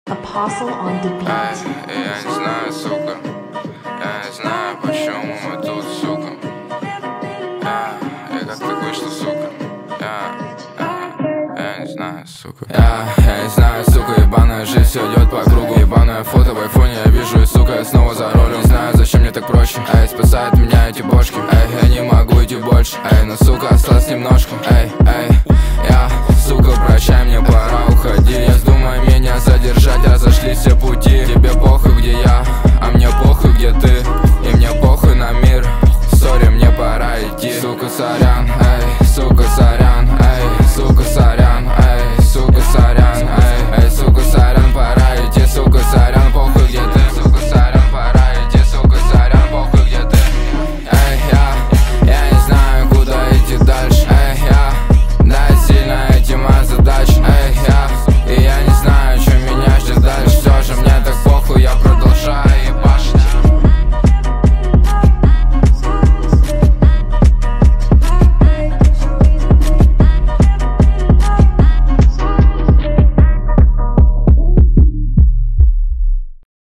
Apostle on the beat. Я не знаю, сука. Я не знаю, почему мы тут, сука. И как так вышло, сука. Я не знаю, сука. Я не знаю, сука, ебаная жизнь, все идет по кругу. Ебаное фото в айфоне я вижу, и сука, я снова за рулем. Не знаю, зачем мне так проще. Спасают меня эти бошки. Я не могу идти больше. Ну сука, осталось немножко. Я, сука, прощай, мне пора уходить. Я думаю меня задержать, разошлись все пути.